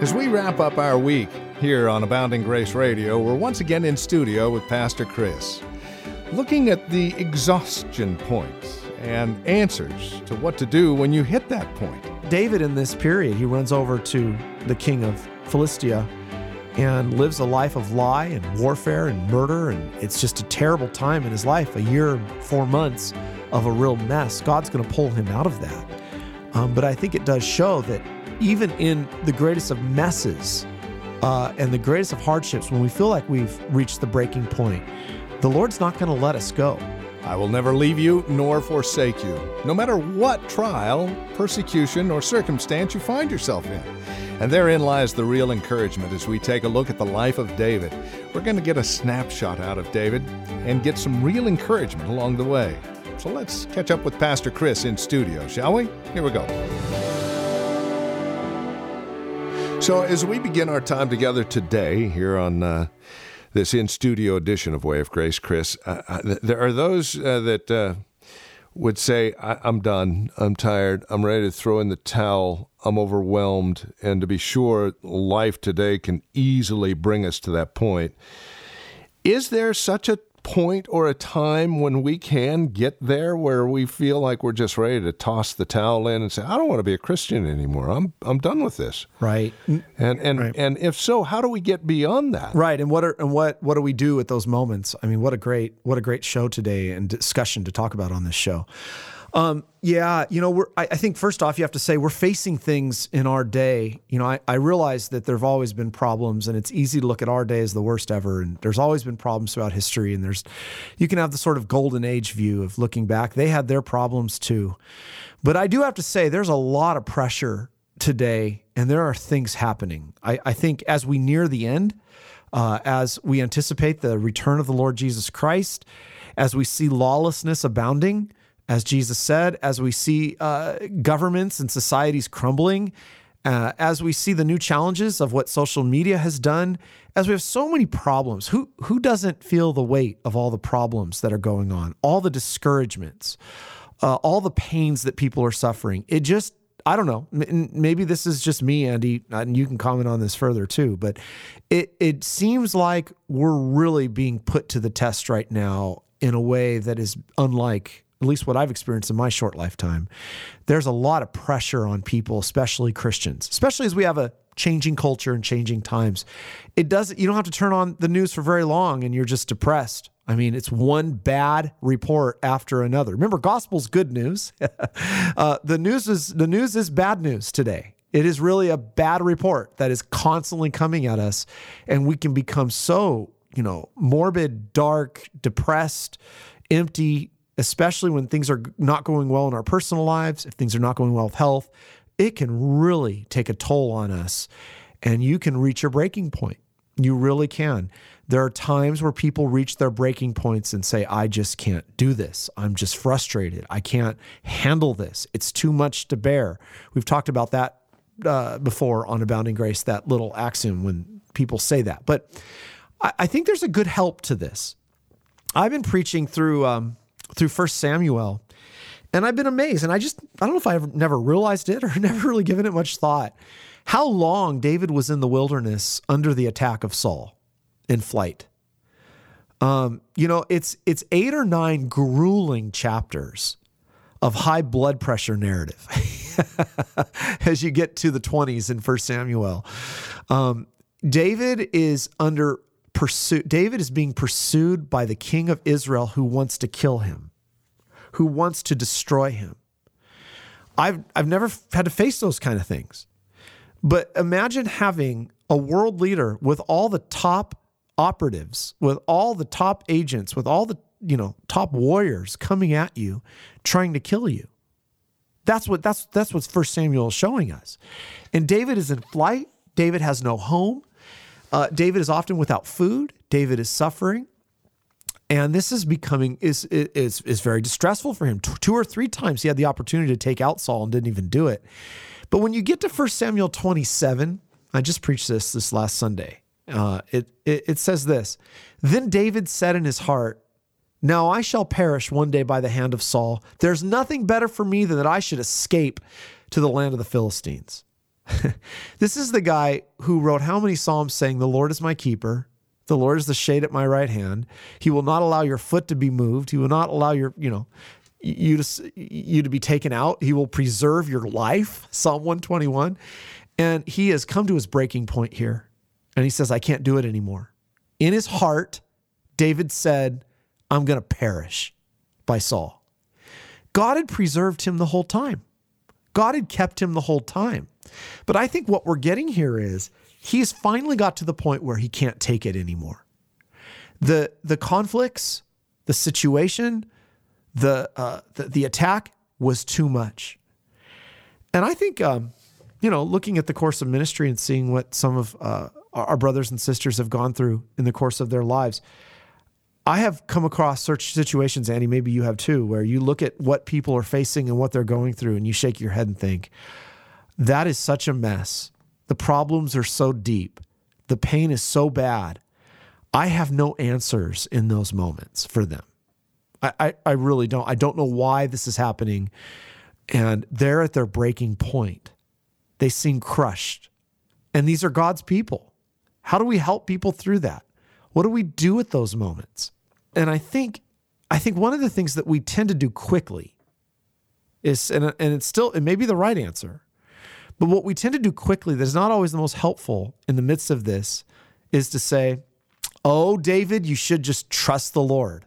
As we wrap up our week here on Abounding Grace Radio, we're once again in studio with Pastor Chris, looking at the exhaustion point and answers to what to do when you hit that point. David, in this period, he runs over to the king of Philistia and lives a life of lie and warfare and murder, and it's just a terrible time in his life, a year and 4 months of a real mess. God's going to pull him out of that. But I think it does show that even in the greatest of messes and the greatest of hardships, when we feel like we've reached the breaking point, the Lord's not going to let us go. I will never leave you nor forsake you, no matter what trial, persecution, or circumstance you find yourself in. And therein lies the real encouragement as we take a look at the life of David. We're going to get a snapshot out of David and get some real encouragement along the way. So let's catch up with Pastor Chris in studio, shall we? Here we go. So as we begin our time together today here on this in-studio edition of Way of Grace, Chris, there are those that would say, I'm done, I'm tired, I'm ready to throw in the towel, I'm overwhelmed, and to be sure, life today can easily bring us to that point. Is there such a point or a time when we can get there where we feel like we're just ready to toss the towel in and say, I don't want to be a Christian anymore. I'm done with this. Right. And if so, how do we get beyond that? Right. And what do we do at those moments? I mean, what a great show today and discussion to talk about on this show. I think first off, you have to say we're facing things in our day. I realize that there've always been problems, and it's easy to look at our day as the worst ever. And there's always been problems throughout history. And you can have the sort of golden age view of looking back. They had their problems too. But I do have to say there's a lot of pressure today, and there are things happening. I think as we near the end, as we anticipate the return of the Lord Jesus Christ, as we see lawlessness abounding, as Jesus said, as we see governments and societies crumbling, as we see the new challenges of what social media has done, as we have so many problems, who doesn't feel the weight of all the problems that are going on, all the discouragements, all the pains that people are suffering? It just, I don't know, maybe this is just me, Andy, and you can comment on this further too, but it seems like we're really being put to the test right now in a way that is unlike at least what I've experienced in my short lifetime. There's a lot of pressure on people, especially Christians, especially as we have a changing culture and changing times. You don't have to turn on the news for very long and you're just depressed. I mean, it's one bad report after another. Remember, gospel's good news. The news is bad news today. It is really a bad report that is constantly coming at us, and we can become so, morbid, dark, depressed, empty, especially when things are not going well in our personal lives. If things are not going well with health, it can really take a toll on us, and you can reach your breaking point. You really can. There are times where people reach their breaking points and say, I just can't do this. I'm just frustrated. I can't handle this. It's too much to bear. We've talked about that before on Abounding Grace, that little axiom when people say that. But I think there's a good help to this. I've been preaching through 1 Samuel, and I've been amazed. And I don't know if I've never realized it or never really given it much thought, how long David was in the wilderness under the attack of Saul in flight. It's 8 or 9 grueling chapters of high blood pressure narrative as you get to the 20s in 1 Samuel. David is under pursuit. David is being pursued by the king of Israel who wants to kill him, who wants to destroy him. I've never had to face those kind of things. But imagine having a world leader with all the top operatives, with all the top agents, with all the top warriors coming at you, trying to kill you. That's what 1 Samuel is showing us. And David is in flight. David has no home. David is often without food. David is suffering. And this is is very distressful for him. 2 or 3 times he had the opportunity to take out Saul and didn't even do it. But when you get to 1 Samuel 27, I just preached this last Sunday. It says this: Then David said in his heart, now I shall perish one day by the hand of Saul. There's nothing better for me than that I should escape to the land of the Philistines. This is the guy who wrote how many Psalms saying, the Lord is my keeper. The Lord is the shade at my right hand. He will not allow your foot to be moved. He will not allow you to be taken out. He will preserve your life. Psalm 121. And he has come to his breaking point here. And he says, I can't do it anymore. In his heart, David said, I'm going to perish by Saul. God had preserved him the whole time. God had kept him the whole time. But I think what we're getting here is he's finally got to the point where he can't take it anymore. The conflicts, the situation, the attack was too much. And I think, looking at the course of ministry and seeing what some of our brothers and sisters have gone through in the course of their lives, I have come across such situations, Andy, maybe you have too, where you look at what people are facing and what they're going through and you shake your head and think, that is such a mess. The problems are so deep. The pain is so bad. I have no answers in those moments for them. I really don't. I don't know why this is happening. And they're at their breaking point. They seem crushed. And these are God's people. How do we help people through that? What do we do at those moments? And I think one of the things that we tend to do quickly is, and it may be the right answer, but what we tend to do quickly that is not always the most helpful in the midst of this is to say, oh, David, you should just trust the Lord.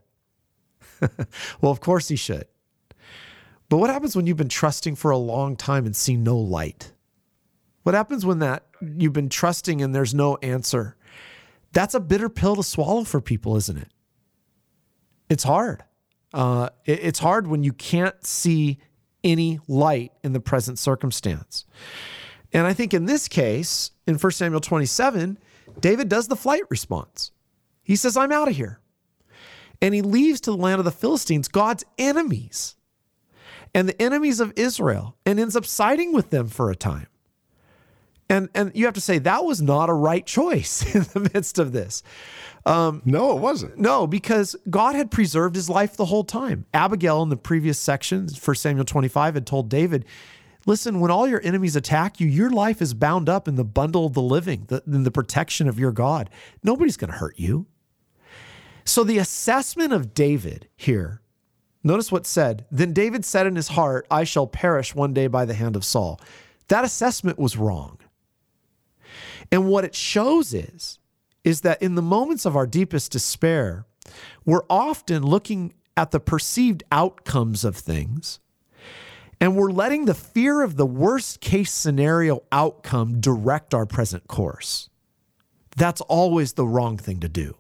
Well, of course he should. But what happens when you've been trusting for a long time and see no light? What happens when you've been trusting and there's no answer? That's a bitter pill to swallow for people, isn't it? It's hard. It's hard when you can't see any light in the present circumstance. And I think in this case, in 1 Samuel 27, David does the flight response. He says, I'm out of here. And he leaves to the land of the Philistines, God's enemies, and the enemies of Israel, and ends up siding with them for a time. And you have to say, that was not a right choice in the midst of this. No, it wasn't. No, because God had preserved his life the whole time. Abigail in the previous section, 1 Samuel 25, had told David, listen, when all your enemies attack you, your life is bound up in the bundle of the living, in the protection of your God. Nobody's going to hurt you. So the assessment of David here, notice what's said. Then David said in his heart, I shall perish one day by the hand of Saul. That assessment was wrong. And what it shows is that in the moments of our deepest despair, we're often looking at the perceived outcomes of things, and we're letting the fear of the worst case scenario outcome direct our present course. That's always the wrong thing to do.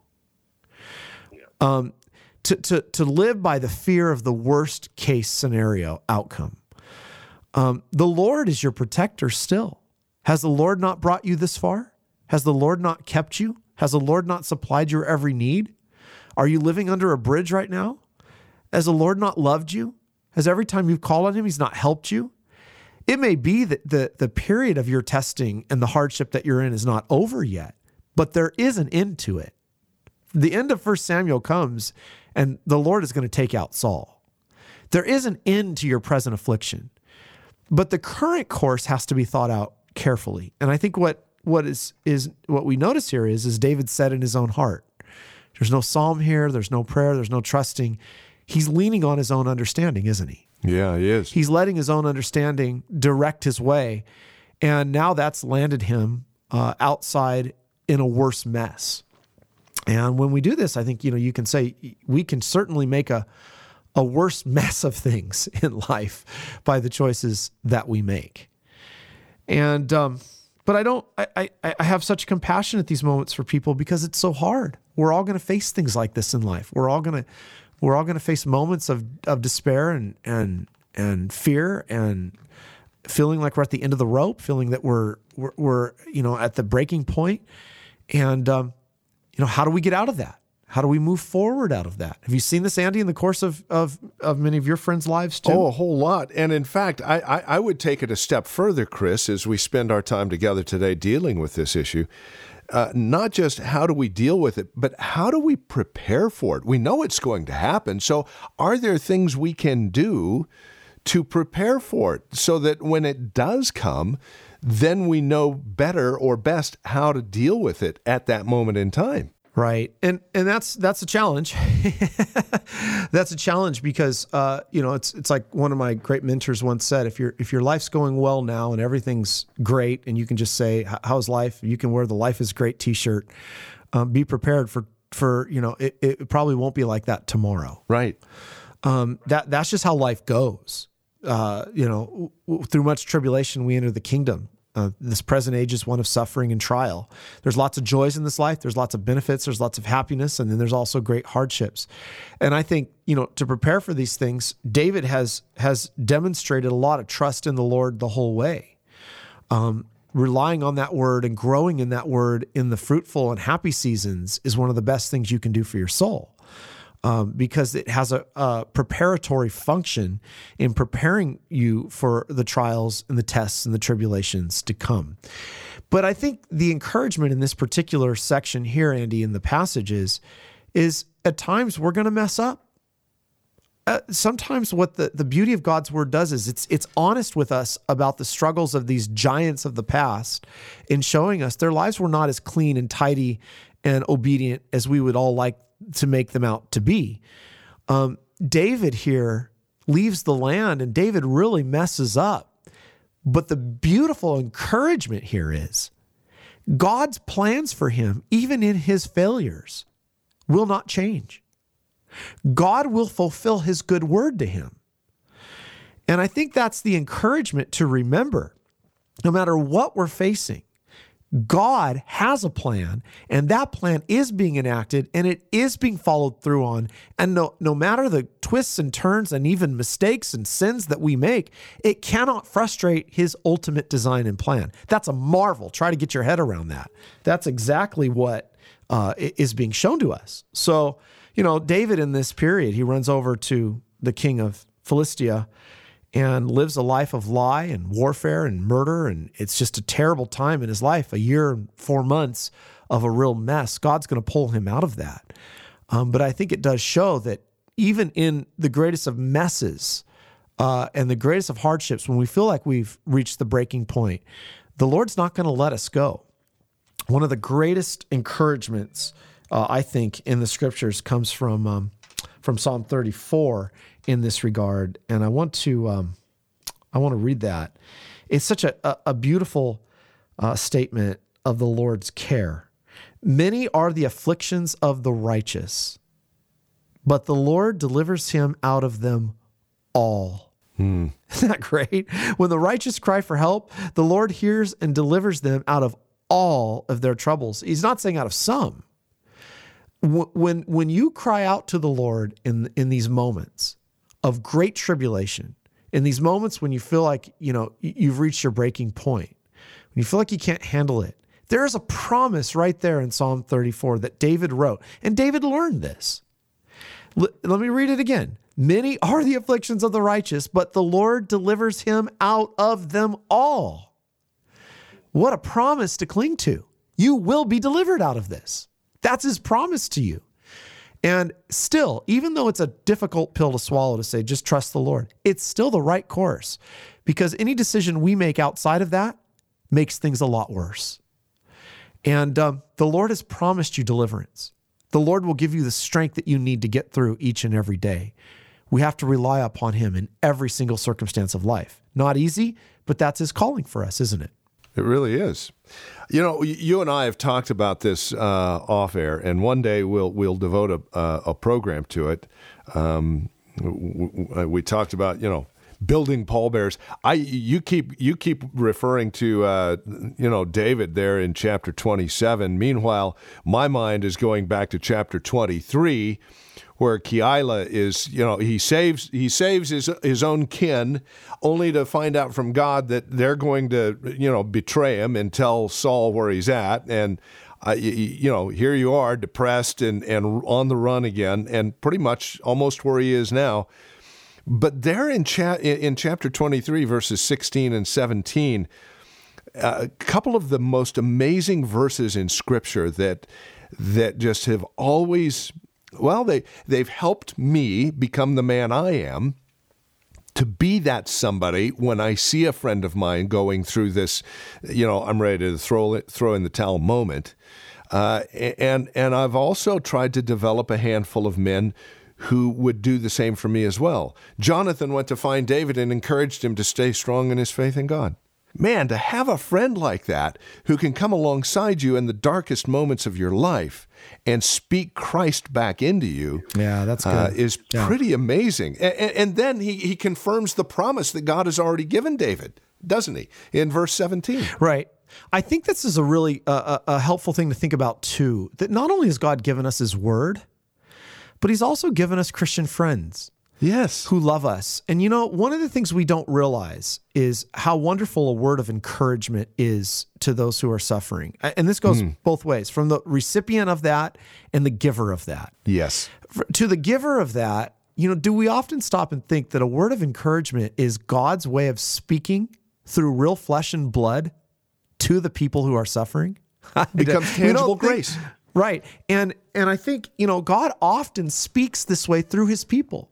To live by the fear of the worst case scenario outcome. The Lord is your protector still. Has the Lord not brought you this far? Has the Lord not kept you? Has the Lord not supplied your every need? Are you living under a bridge right now? Has the Lord not loved you? Has every time you've called on him, he's not helped you? It may be that the period of your testing and the hardship that you're in is not over yet, but there is an end to it. The end of 1 Samuel comes, and the Lord is going to take out Saul. There is an end to your present affliction, but the current course has to be thought out carefully. And I think what we notice here is David said in his own heart. There's no psalm here. There's no prayer. There's no trusting. He's leaning on his own understanding, isn't he? Yeah, he is. He's letting his own understanding direct his way. And now that's landed him outside in a worse mess. And when we do this, I think, you can say we can certainly make a worse mess of things in life by the choices that we make. And, but I have such compassion at these moments for people because it's so hard. We're all going to face things like this in life. We're all going to face moments of despair and fear and feeling like we're at the end of the rope, feeling that we're at the breaking point. And, how do we get out of that? How do we move forward out of that? Have you seen this, Andy, in the course of many of your friends' lives too? Oh, a whole lot. And in fact, I would take it a step further, Chris, as we spend our time together today dealing with this issue. Not just how do we deal with it, but how do we prepare for it? We know it's going to happen. So are there things we can do to prepare for it so that when it does come, then we know better or best how to deal with it at that moment in time. Right. And that's a challenge. That's a challenge because, it's like one of my great mentors once said, if your life's going well now and everything's great and you can just say, how's life? You can wear the Life is Great t-shirt. Be prepared for it probably won't be like that tomorrow. Right. That's just how life goes. Through much tribulation, we enter the kingdom. This present age is one of suffering and trial. There's lots of joys in this life. There's lots of benefits. There's lots of happiness. And then there's also great hardships. And I think, to prepare for these things, David has demonstrated a lot of trust in the Lord the whole way. Relying on that word and growing in that word in the fruitful and happy seasons is one of the best things you can do for your soul. Because it has a preparatory function in preparing you for the trials and the tests and the tribulations to come. But I think the encouragement in this particular section here, Andy, in the passages is at times we're going to mess up. Sometimes what the beauty of God's word does is it's honest with us about the struggles of these giants of the past in showing us their lives were not as clean and tidy and obedient as we would all like to make them out to be. David here leaves the land and David really messes up. But the beautiful encouragement here is God's plans for him, even in his failures, will not change. God will fulfill his good word to him. And I think that's the encouragement to remember. No matter what we're facing, God has a plan, and that plan is being enacted, and it is being followed through on. And no matter the twists and turns and even mistakes and sins that we make, it cannot frustrate his ultimate design and plan. That's a marvel. Try to get your head around that. That's exactly what is being shown to us. So, David in this period, he runs over to the king of Philistia and lives a life of lie and warfare and murder. And it's just a terrible time in his life, a year and 4 months of a real mess. God's going to pull him out of that. But I think it does show that even in the greatest of messes and the greatest of hardships, when we feel like we've reached the breaking point, the Lord's not going to let us go. One of the greatest encouragements, I think, in the scriptures comes from Psalm 34 in this regard, and I want to read that. It's such a beautiful statement of the Lord's care. Many are the afflictions of the righteous, but the Lord delivers him out of them all. Isn't that great? When the righteous cry for help, the Lord hears and delivers them out of all of their troubles. He's not saying out of some. When you cry out to the Lord in these moments of great tribulation, in these moments when you feel like, you've reached your breaking point, when you feel like you can't handle it, there is a promise right there in Psalm 34 that David wrote. And David learned this. Let me read it again. Many are the afflictions of the righteous, but the Lord delivers him out of them all. What a promise to cling to. You will be delivered out of this. That's his promise to you. And still, even though it's a difficult pill to swallow to say, just trust the Lord, it's still the right course, because any decision we make outside of that makes things a lot worse. And the Lord has promised you deliverance. The Lord will give you the strength that you need to get through each and every day. We have to rely upon him in every single circumstance of life. Not easy, but that's his calling for us, isn't it? It really is. You and I have talked about this off air, and one day we'll devote a program to it. We talked about building pallbearers. You keep referring to David there in chapter 27. Meanwhile, my mind is going back to chapter 23, where Keilah is, he saves his own kin, only to find out from God that they're going to, betray him and tell Saul where he's at. And, here you are, depressed and on the run again, and pretty much almost where he is now. But there in chapter 23, verses 16 and 17, a couple of the most amazing verses in Scripture that just have always... they've helped me become the man I am. to be that somebody when I see a friend of mine going through this, I'm ready to throw in the towel moment. And I've also tried to develop a handful of men who would do the same for me as well. Jonathan went to find David and encouraged him to stay strong in his faith in God. Man, to have a friend like that who can come alongside you in the darkest moments of your life and speak Christ back into you, that's good. Is pretty amazing. And then he confirms the promise that God has already given David, doesn't he, in verse 17? Right. I think this is a really a helpful thing to think about too, that not only has God given us his word, but he's also given us Christian friends. Yes. Who love us. And one of the things we don't realize is how wonderful a word of encouragement is to those who are suffering. And this goes both ways, from the recipient of that and the giver of that. Yes. To the giver of that, do we often stop and think that a word of encouragement is God's way of speaking through real flesh and blood to the people who are suffering? Becomes tangible grace. Right. And I think, God often speaks this way through his people.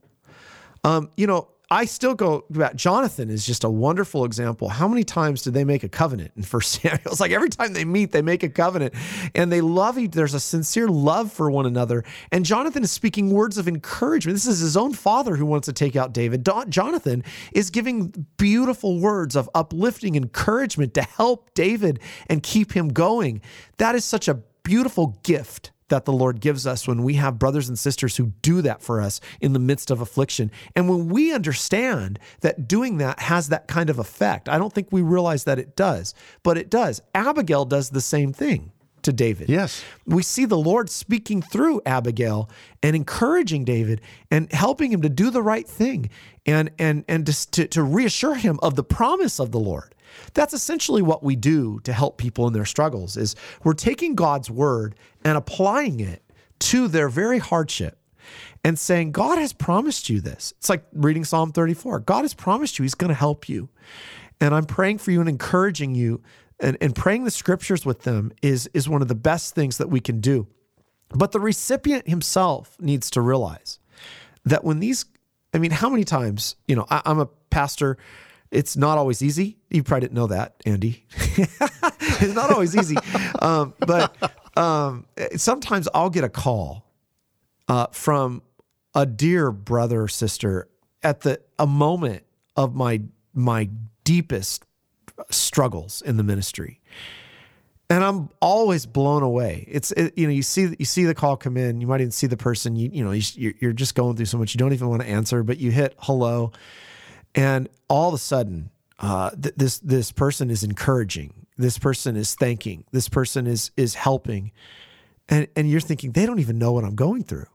I still go back. Jonathan is just a wonderful example. How many times did they make a covenant in 1 Samuel? It's like every time they meet, they make a covenant and they love each other. There's a sincere love for one another. And Jonathan is speaking words of encouragement. This is his own father who wants to take out David. Jonathan is giving beautiful words of uplifting encouragement to help David and keep him going. That is such a beautiful gift that the Lord gives us when we have brothers and sisters who do that for us in the midst of affliction. And when we understand that doing that has that kind of effect, I don't think we realize that it does, but it does. Abigail does the same thing to David. Yes. We see the Lord speaking through Abigail and encouraging David and helping him to do the right thing and to reassure him of the promise of the Lord. That's essentially what we do to help people in their struggles, is we're taking God's word and applying it to their very hardship and saying, God has promised you this. It's like reading Psalm 34. God has promised you he's going to help you. And I'm praying for you and encouraging you, and praying the scriptures with them is one of the best things that we can do. But the recipient himself needs to realize that when how many times, I'm a pastor. It's not always easy. You probably didn't know that, Andy. It's not always easy. But sometimes I'll get a call from a dear brother or sister at a moment of my deepest struggles in the ministry. And I'm always blown away. You see the call come in. You might even see the person. You're just going through so much. You don't even want to answer, but you hit hello. And all of a sudden, this person is encouraging. This person is thanking. This person is helping. And you're thinking, they don't even know what I'm going through,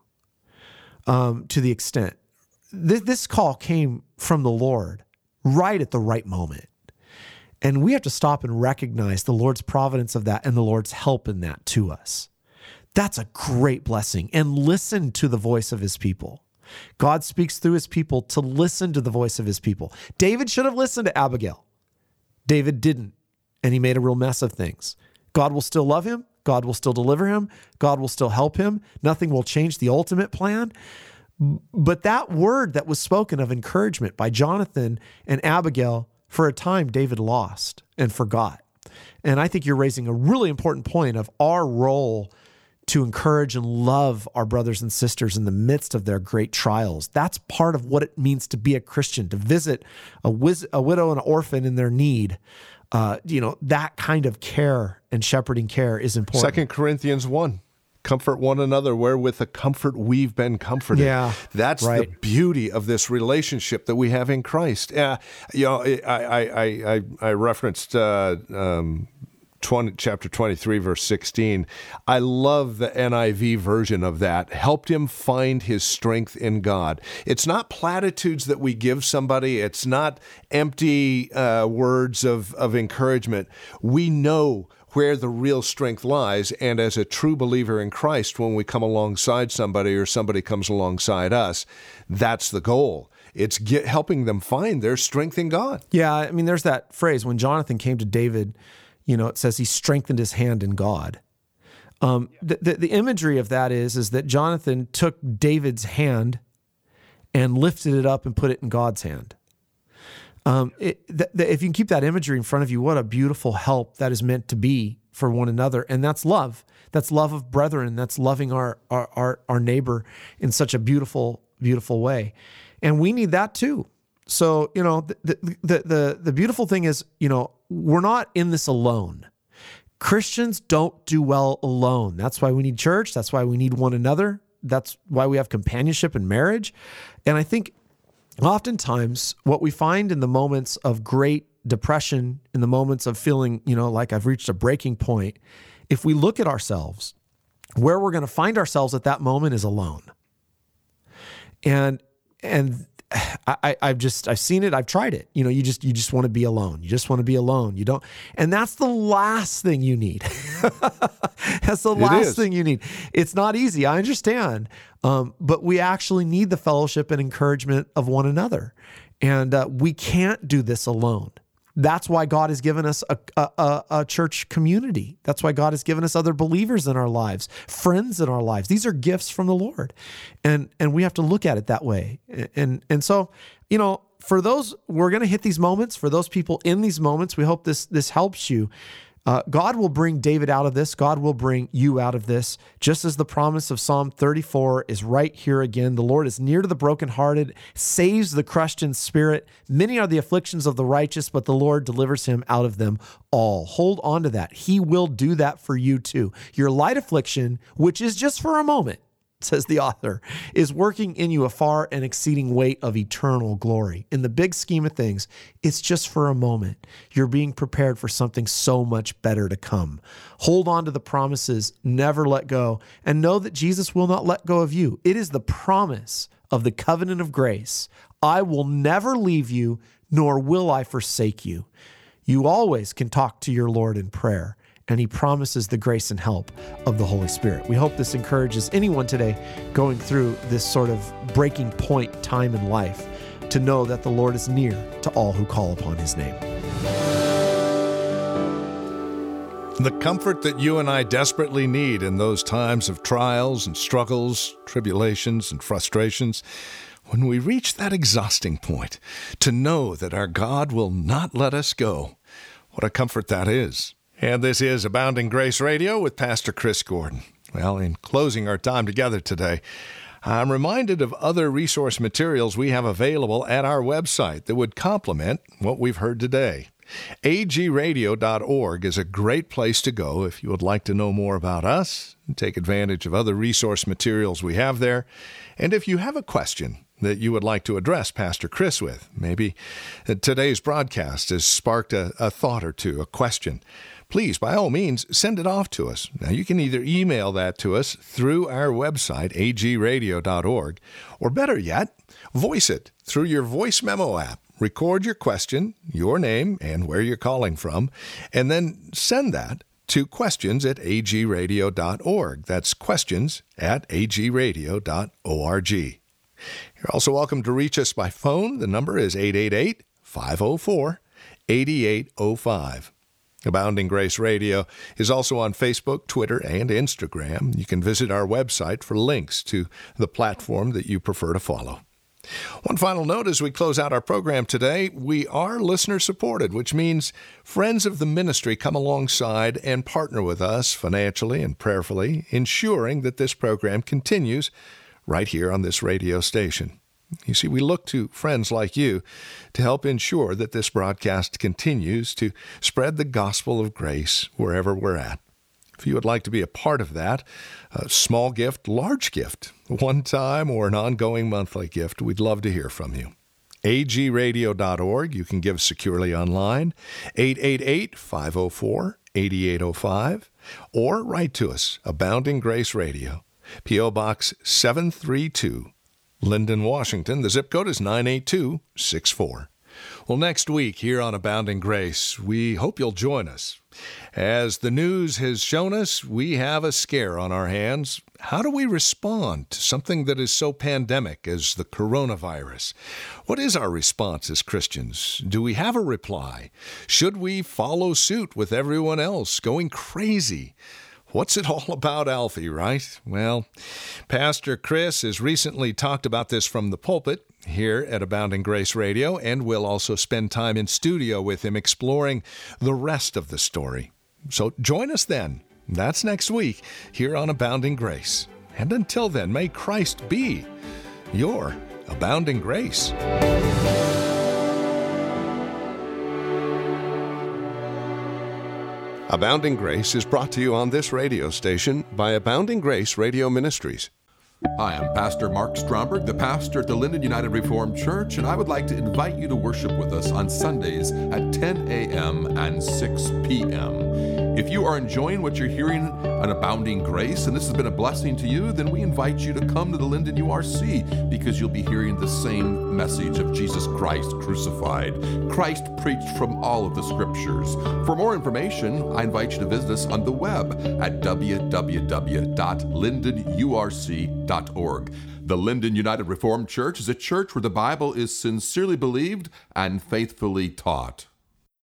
to the extent. This call came from the Lord right at the right moment. And we have to stop and recognize the Lord's providence of that and the Lord's help in that to us. That's a great blessing. And listen to the voice of his people. God speaks through his people to listen to the voice of his people. David should have listened to Abigail. David didn't, and he made a real mess of things. God will still love him. God will still deliver him. God will still help him. Nothing will change the ultimate plan. But that word that was spoken of encouragement by Jonathan and Abigail, for a time, David lost and forgot. And I think you're raising a really important point of our role to encourage and love our brothers and sisters in the midst of their great trials. That's part of what it means to be a Christian, to visit a widow and an orphan in their need. That kind of care and shepherding care is important. 2 Corinthians 1, comfort one another wherewith the comfort we've been comforted. Yeah, that's right. The beauty of this relationship that we have in Christ. I referenced chapter 23, verse 16. I love the NIV version of that. Helped him find his strength in God. It's not platitudes that we give somebody. It's not empty words of encouragement. We know where the real strength lies. And as a true believer in Christ, when we come alongside somebody or somebody comes alongside us, that's the goal. It's helping them find their strength in God. Yeah, there's that phrase, when Jonathan came to David, it says he strengthened his hand in God. The imagery of that is that Jonathan took David's hand and lifted it up and put it in God's hand. If you can keep that imagery in front of you, what a beautiful help that is meant to be for one another. And that's love. That's love of brethren. That's loving our neighbor in such a beautiful, beautiful way. And we need that too. So, the beautiful thing is, we're not in this alone. Christians don't do well alone. That's why we need church. That's why we need one another. That's why we have companionship in marriage. And I think oftentimes what we find in the moments of great depression, in the moments of feeling, like I've reached a breaking point, if we look at ourselves, where we're going to find ourselves at that moment is alone. And I've seen it. I've tried it. You just want to be alone. You just want to be alone. You don't. And that's the last thing you need. That's the last thing you need. It's not easy. I understand. But we actually need the fellowship and encouragement of one another. And we can't do this alone. That's why God has given us a church community. That's why God has given us other believers in our lives, friends in our lives. These are gifts from the Lord. And we have to look at it that way. And so, for those, we're going to hit these moments. For those people in these moments, we hope this helps you. God will bring David out of this. God will bring you out of this. Just as the promise of Psalm 34 is right here again. The Lord is near to the brokenhearted, saves the crushed in spirit. Many are the afflictions of the righteous, but the Lord delivers him out of them all. Hold on to that. He will do that for you too. Your light affliction, which is just for a moment, says the author, is working in you a far and exceeding weight of eternal glory. In the big scheme of things, it's just for a moment. You're being prepared for something so much better to come. Hold on to the promises, never let go, and know that Jesus will not let go of you. It is the promise of the covenant of grace. I will never leave you, nor will I forsake you. You always can talk to your Lord in prayer, and he promises the grace and help of the Holy Spirit. We hope this encourages anyone today going through this sort of breaking point time in life to know that the Lord is near to all who call upon his name. The comfort that you and I desperately need in those times of trials and struggles, tribulations and frustrations, when we reach that exhausting point, to know that our God will not let us go. What a comfort that is. And this is Abounding Grace Radio with Pastor Chris Gordon. Well, in closing our time together today, I'm reminded of other resource materials we have available at our website that would complement what we've heard today. agradio.org is a great place to go if you would like to know more about us and take advantage of other resource materials we have there. And if you have a question that you would like to address Pastor Chris with, maybe today's broadcast has sparked a thought or two, a question, please, by all means, send it off to us. Now, you can either email that to us through our website, agradio.org, or better yet, voice it through your voice memo app. Record your question, your name, and where you're calling from, and then send that to questions@agradio.org. That's questions@agradio.org. You're also welcome to reach us by phone. The number is 888-504-8805. Abounding Grace Radio is also on Facebook, Twitter, and Instagram. You can visit our website for links to the platform that you prefer to follow. One final note as we close out our program today, we are listener-supported, which means friends of the ministry come alongside and partner with us financially and prayerfully, ensuring that this program continues right here on this radio station. You see, we look to friends like you to help ensure that this broadcast continues to spread the gospel of grace wherever we're at. If you would like to be a part of that, a small gift, large gift, one-time or an ongoing monthly gift, we'd love to hear from you. agradio.org, you can give securely online, 888-504-8805, or write to us, Abounding Grace Radio, P.O. Box 732, Linden, Washington. The zip code is 98264. Well, next week here on Abounding Grace, we hope you'll join us. As the news has shown us, we have a scare on our hands. How do we respond to something that is so pandemic as the coronavirus? What is our response as Christians? Do we have a reply? Should we follow suit with everyone else going crazy? What's it all about, Alfie, right? Well, Pastor Chris has recently talked about this from the pulpit here at Abounding Grace Radio, and we'll also spend time in studio with him exploring the rest of the story. So join us then. That's next week here on Abounding Grace. And until then, may Christ be your abounding grace. Abounding Grace is brought to you on this radio station by Abounding Grace Radio Ministries. Hi, I'm Pastor Mark Stromberg, the pastor at the Linden United Reformed Church, and I would like to invite you to worship with us on Sundays at 10 a.m. and 6 p.m. If you are enjoying what you're hearing on Abounding Grace, and this has been a blessing to you, then we invite you to come to the Linden URC, because you'll be hearing the same message of Jesus Christ crucified. Christ preached from all of the Scriptures. For more information, I invite you to visit us on the web at www.lindenurc.org. The Linden United Reformed Church is a church where the Bible is sincerely believed and faithfully taught.